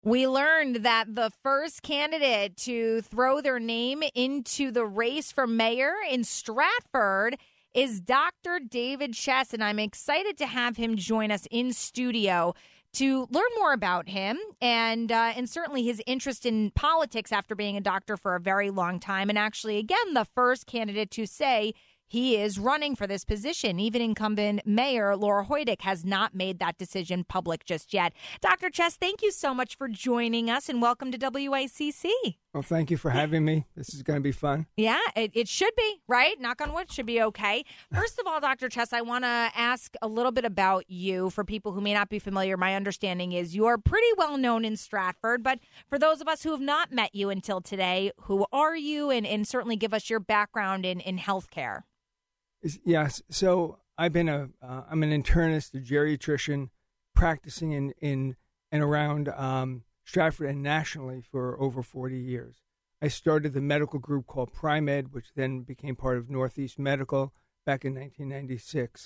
We learned that the first candidate to throw their name into the race for mayor in Stratford is Dr. David Chess, and I'm excited to have him join us in studio to learn more about him and certainly his interest in politics after being a doctor for a very long time. And actually, again, the first candidate to say he is running for this position. Even incumbent Mayor Laura Hoydick has not made that decision public just yet. Dr. Chess, thank you so much for joining us and welcome to WICC. Well, thank you for having me. This is going to be fun. Yeah, it should be, right? Knock on wood, should be okay. First of all, Dr. Chess, I want to ask a little bit about you. For people who may not be familiar, my understanding is you're pretty well known in Stratford. But for those of us who have not met you until today, who are you? And certainly give us your background in healthcare. Yes. So I'm an internist, a geriatrician, practicing in and around Stratford and nationally for over 40 years. I started the medical group called Pri-Med, which then became part of Northeast Medical back in 1996.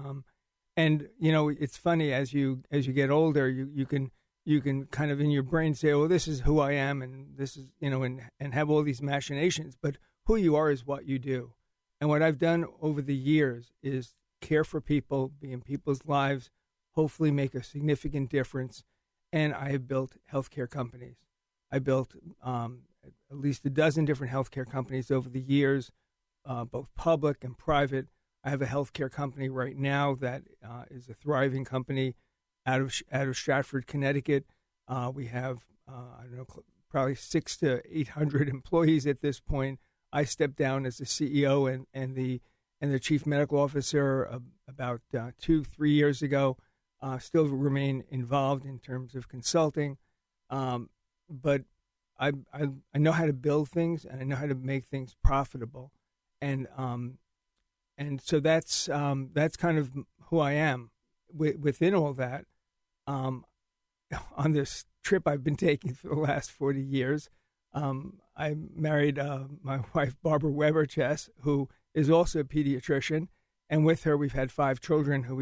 And you know, it's funny as you get older, you can kind of in your brain say, "Oh, this is who I am," and this is and have all these machinations. But who you are is what you do. And what I've done over the years is care for people, be in people's lives, hopefully make a significant difference. And I have built healthcare companies. I built at least a dozen different healthcare companies over the years, both public and private. I have a healthcare company right now that is a thriving company out of Stratford, Connecticut. We have probably 600 to 800 employees at this point. I stepped down as the CEO and the chief medical officer about 2-3 years ago. Still remain involved in terms of consulting, but I know how to build things and I know how to make things profitable, and so that's kind of who I am. Within all that, on this trip I've been taking for the last 40 years. I married my wife, Barbara Weber Chess, who is also a pediatrician. And with her, we've had 5 children who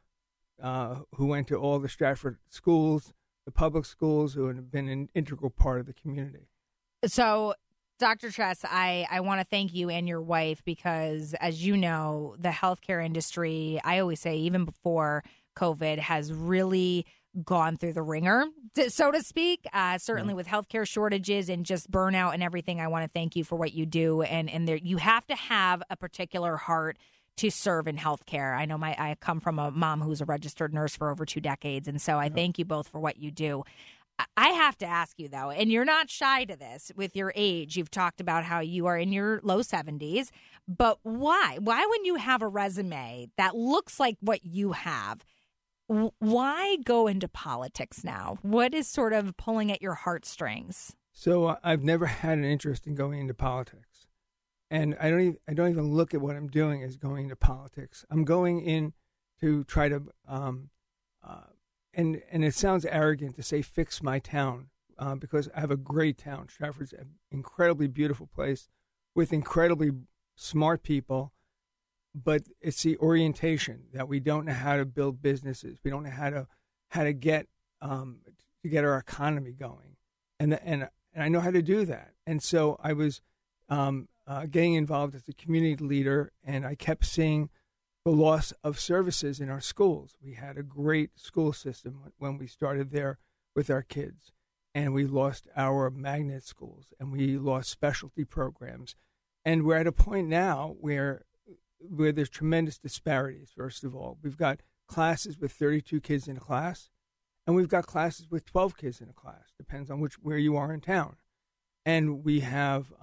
went to all the Stratford schools, the public schools, who have been an integral part of the community. So, Dr. Chess, I want to thank you and your wife because, as you know, the healthcare industry, I always say, even before COVID, has really gone through the ringer, so to speak, certainly with healthcare shortages and just burnout and everything. I want to thank you for what you do. And there, you have to have a particular heart to serve in healthcare. I know I come from a mom who's a registered nurse for over 2 decades. And so I thank you both for what you do. I have to ask you, though, and you're not shy to this with your age. You've talked about how you are in your low 70s. But why? Why, when you have a resume that looks like what you have, why go into politics now? What is sort of pulling at your heartstrings? So I've never had an interest in going into politics, and I don't even look at what I'm doing as going into politics. I'm going in to try to, and it sounds arrogant to say fix my town, because I have a great town. Stratford's an incredibly beautiful place with incredibly smart people. But it's the orientation that we don't know how to build businesses. We don't know how to get our economy going, and I know how to do that. And so I was getting involved as a community leader, and I kept seeing the loss of services in our schools. We had a great school system when we started there with our kids, and we lost our magnet schools, and we lost specialty programs, and we're at a point now where there's tremendous disparities. First of all, we've got classes with 32 kids in a class, and we've got classes with 12 kids in a class. Depends on where you are in town. And we have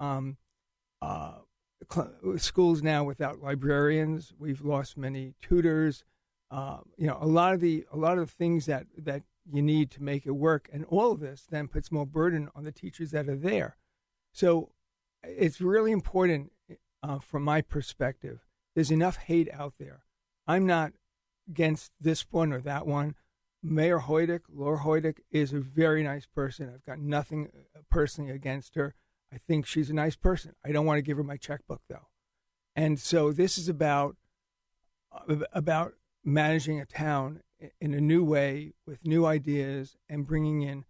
schools now without librarians. We've lost many tutors. A lot of the things that you need to make it work, and all of this then puts more burden on the teachers that are there. So it's really important, from my perspective. There's enough hate out there. I'm not against this one or that one. Mayor Hoydick, Laura Hoydick, is a very nice person. I've got nothing personally against her. I think she's a nice person. I don't want to give her my checkbook, though. And so this is about managing a town in a new way with new ideas and bringing in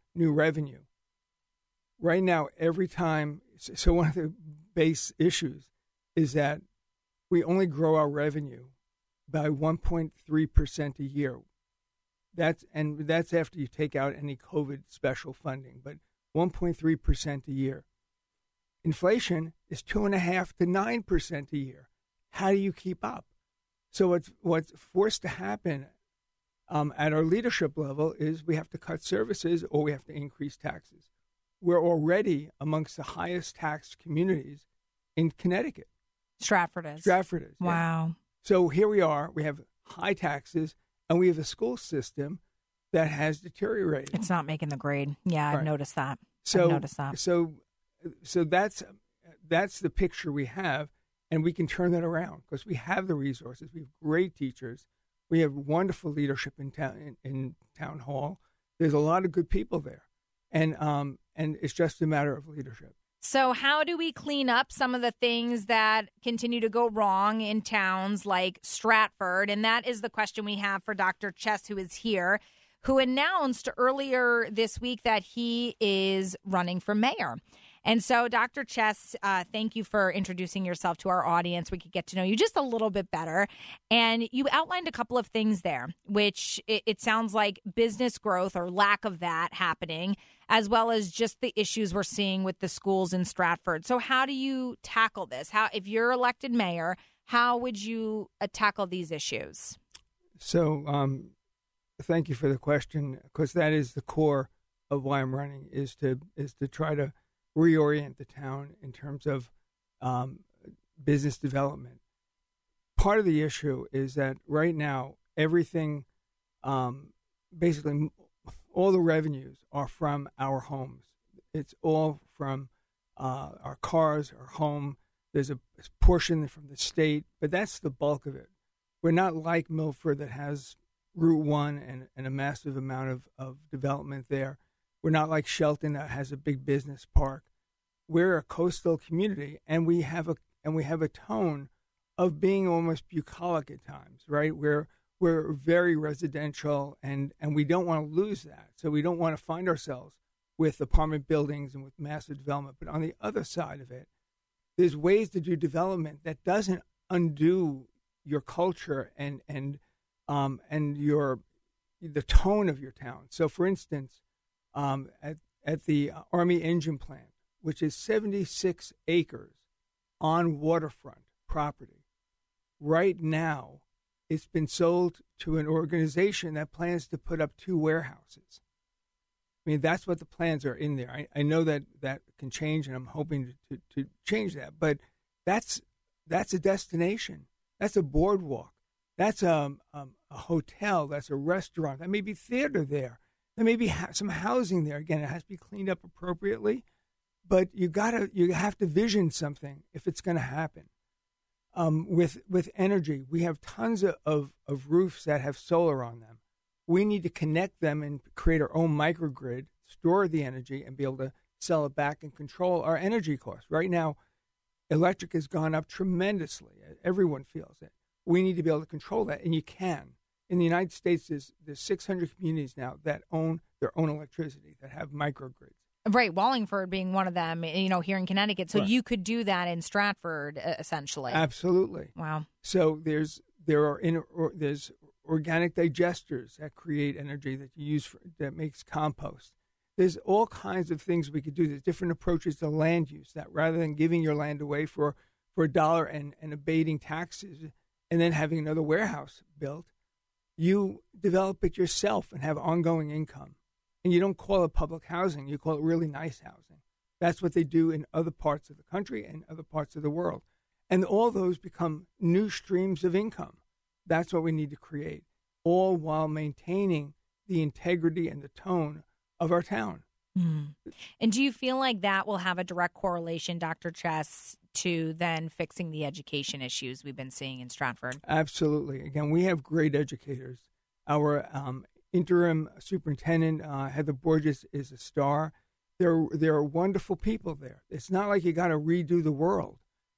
new revenue. Right now, every time, so one of the base issues is that we only grow our revenue by 1.3% a year. That's after you take out any COVID special funding, but 1.3% a year. Inflation is 2.5% to 9% a year. How do you keep up? So what's forced to happen at our leadership level is we have to cut services or we have to increase taxes. We're already amongst the highest taxed communities in Connecticut. Stratford is. Yeah. Wow. So here we are. We have high taxes, and we have a school system that has deteriorated. It's not making the grade. Yeah, I've noticed that. So, I've noticed that. So that's the picture we have, and we can turn that around because we have the resources. We have great teachers. We have wonderful leadership in town hall. There's a lot of good people there, and it's just a matter of leadership. So how do we clean up some of the things that continue to go wrong in towns like Stratford? And that is the question we have for Dr. Chess, who is here, who announced earlier this week that he is running for mayor. And so, Dr. Chess, thank you for introducing yourself to our audience. We could get to know you just a little bit better. And you outlined a couple of things there, which it sounds like business growth or lack of that happening, as well as just the issues we're seeing with the schools in Stratford. So how do you tackle this? If you're elected mayor, how would you tackle these issues? So thank you for the question, because that is the core of why I'm running, is to try to reorient the town in terms of business development. Part of the issue is that right now, everything, basically all the revenues are from our homes. It's all from our cars, our home. There's a portion from the state, but that's the bulk of it. We're not like Milford that has Route 1 and a massive amount of development there. We're not like Shelton that has a big business park. We're a coastal community, and we have a tone of being almost bucolic at times, right? We're very residential, and we don't want to lose that. So we don't want to find ourselves with apartment buildings and with massive development. But on the other side of it, there's ways to do development that doesn't undo your culture and the tone of your town. So, for instance, at the Army Engine Plant, which is 76 acres on waterfront property, right now it's been sold to an organization that plans to put up 2 warehouses. I mean, that's what the plans are in there. I know that can change, and I'm hoping to change that. But that's a destination. That's a boardwalk. That's a hotel. That's a restaurant. There may be theater there. There may be some housing there. Again, it has to be cleaned up appropriately. But you have to vision something if it's going to happen. With energy, we have tons of roofs that have solar on them. We need to connect them and create our own microgrid, store the energy, and be able to sell it back and control our energy costs. Right now, electric has gone up tremendously. Everyone feels it. We need to be able to control that, and you can. In the United States, there's 600 communities now that own their own electricity, that have microgrids. Right, Wallingford being one of them, here in Connecticut. So right. You could do that in Stratford, essentially. Absolutely. Wow. So there's organic digesters that create energy that you use that makes compost. There's all kinds of things we could do. There's different approaches to land use, that rather than giving your land away for $1 and abating taxes and then having another warehouse built, you develop it yourself and have ongoing income. And you don't call it public housing. You call it really nice housing. That's what they do in other parts of the country and other parts of the world. And all those become new streams of income. That's what we need to create, all while maintaining the integrity and the tone of our town. Mm. And do you feel like that will have a direct correlation, Dr. Chess, to then fixing the education issues we've been seeing in Stratford? Absolutely. Again, we have great educators. Our interim superintendent, Heather Borges, is a star. There are wonderful people there. It's not like you got to redo the world.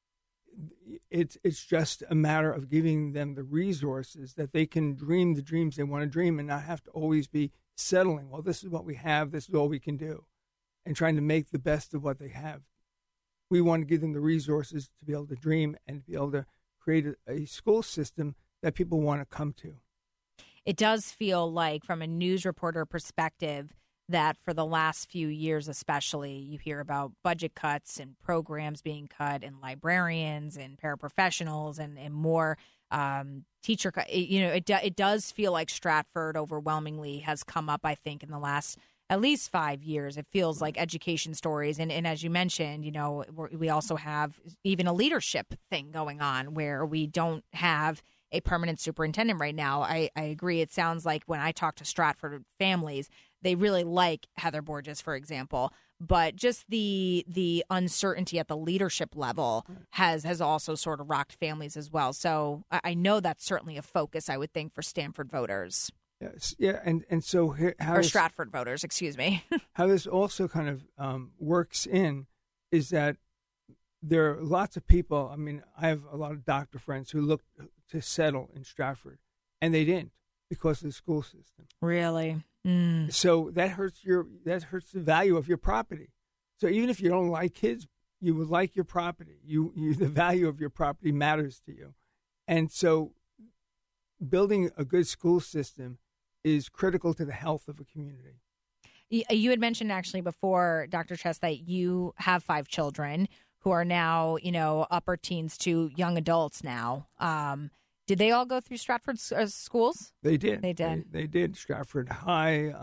It's just a matter of giving them the resources that they can dream the dreams they want to dream and not have to always be settling. Well, this is what we have. This is all we can do, and trying to make the best of what they have. We want to give them the resources to be able to dream and to be able to create a school system that people want to come to. It does feel like, from a news reporter perspective, that for the last few years especially, you hear about budget cuts and programs being cut and librarians and paraprofessionals and more teacher. It does feel like Stratford overwhelmingly has come up, I think, in the last at least 5 years. It feels like education stories. And as you mentioned, we also have even a leadership thing going on where we don't have a permanent superintendent right now. I agree. It sounds like when I talk to Stratford families, they really like Heather Borges, for example, but just the uncertainty at the leadership level has also sort of rocked families as well. So I know that's certainly a focus, I would think, for Stanford voters. Yes, yeah, and so or Stratford voters, excuse me. How this also kind of works in is that there are lots of people. I mean, I have a lot of doctor friends who looked to settle in Stratford, and they didn't because of the school system. Really? So that hurts the value of your property. So even if you don't like kids, you would like your property. The value of your property matters to you, and so building a good school system is critical to the health of a community. You had mentioned actually before, Dr. Chess, that you have 5 children who are now, upper teens to young adults now. Did they all go through Stratford schools? They did. They did. They did. Stratford High,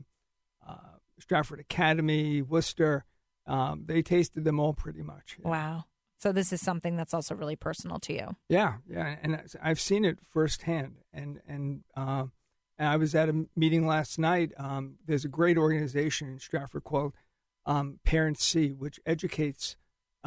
Stratford Academy, Worcester. They tasted them all pretty much. Yeah. Wow. So this is something that's also really personal to you. Yeah, and I've seen it firsthand. And I was at a meeting last night. There's a great organization in Stratford called Parents See, which educates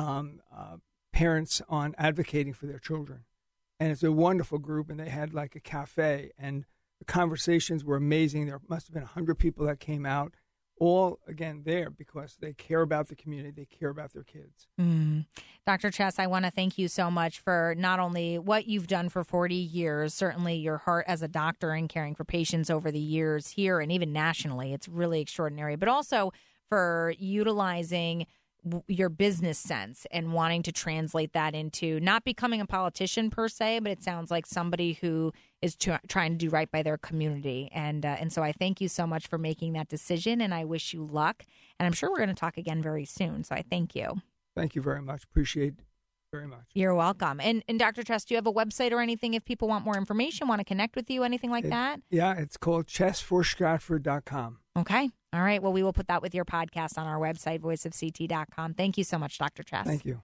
parents on advocating for their children. And it's a wonderful group, and they had like a cafe, and the conversations were amazing. There must have been 100 people that came out, all, again, there because they care about the community, they care about their kids. Dr. Chess, I want to thank you so much for not only what you've done for 40 years, certainly your heart as a doctor and caring for patients over the years here and even nationally. It's really extraordinary, but also for utilizing your business sense and wanting to translate that into not becoming a politician per se, but it sounds like somebody who is trying to do right by their community. And so I thank you so much for making that decision, and I wish you luck. And I'm sure we're going to talk again very soon. So I thank you. Thank you very much. Appreciate it very much. You're welcome. And Dr. Chess, do you have a website or anything if people want more information, want to connect with you, anything like that? Yeah, it's called chessforstratford.com. Okay. All right. Well, we will put that with your podcast on our website, voiceofct.com. Thank you so much, Dr. Chess. Thank you.